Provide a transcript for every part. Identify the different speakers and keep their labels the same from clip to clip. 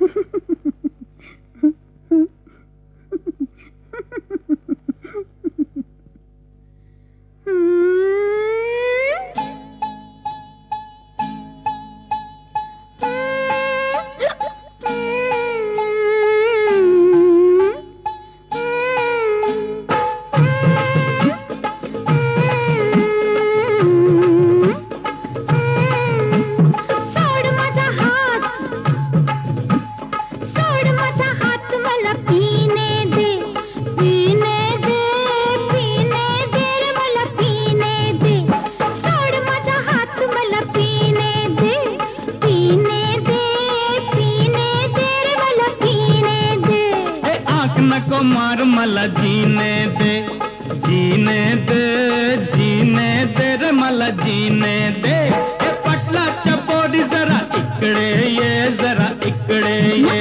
Speaker 1: को मार मला जीने दे, जीने दे, जीने दे रे मला जीने दे। ए पटला चपोरी जरा इकड़े ये, जरा इकड़े ये।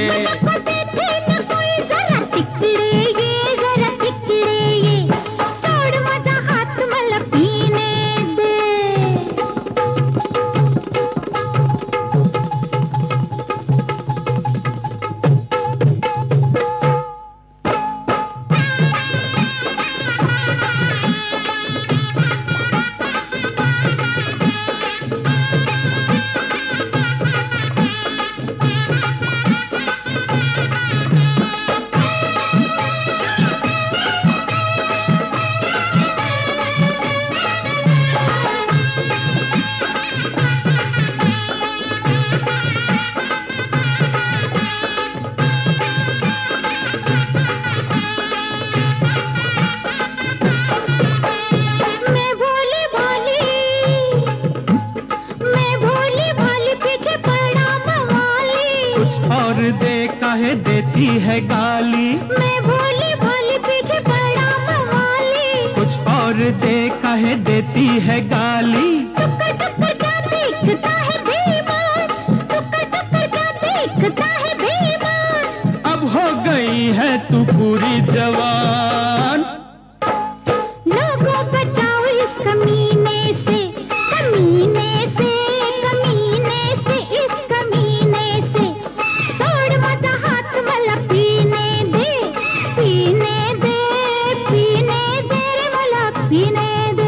Speaker 1: देखा है देती है गाली,
Speaker 2: मैं भोली भाली पीछे पड़ा मवाली।
Speaker 1: कुछ और देखा है देती है गाली।
Speaker 2: टुक्कर टुक्कर क्या देखता है बेईमान, टुक्कर टुक्कर क्या देखता है बेईमान।
Speaker 1: अब हो गई है तू पूरी जवान,
Speaker 2: लोगों बचाओ इस कमीने से, कमीने से, कमीने से, इस कमीने से। छोड़ मजा हाथ वाला पीने दे, पीने दे, पीने दे रे वाला पीने दे।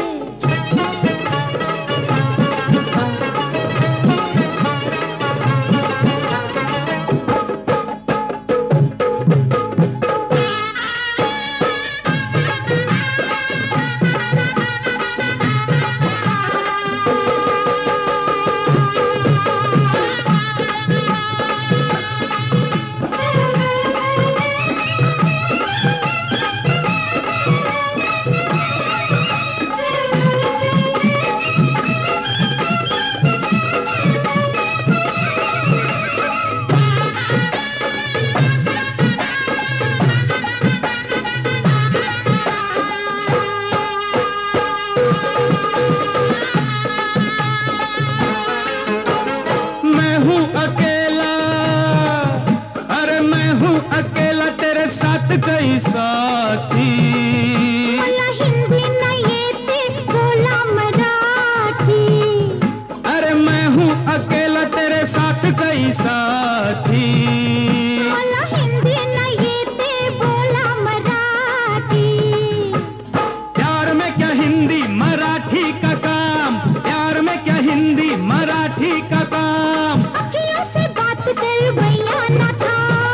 Speaker 1: अकेला तेरे साथ कई साथी,
Speaker 2: मला हिंदी न येते बोला मराठी।
Speaker 1: अरे मैं हूँ अकेला तेरे साथ कई साथी।
Speaker 2: मला हिंदी न येते बोला मराठी।
Speaker 1: प्यार में क्या हिंदी मराठी का काम, प्यार में क्या हिंदी मराठी का काम।
Speaker 2: अखियों से बात कर भैया ना था,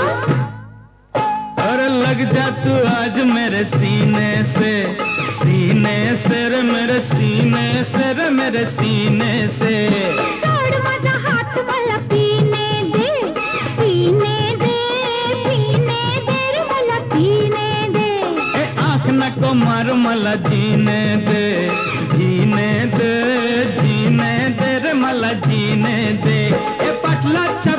Speaker 1: लग जा तू आज मेरे सीने से, सीने से रे मेरे सीने से, रे मेरे सीने से।
Speaker 2: छोड़ मजा हाथ वाला पीने दे, पीने दे, पीने दे रे वाला पीने दे।
Speaker 1: ए आँख न को मार मला जीने दे, जीने दे, जीने दे रे मला जीने दे। ए पटला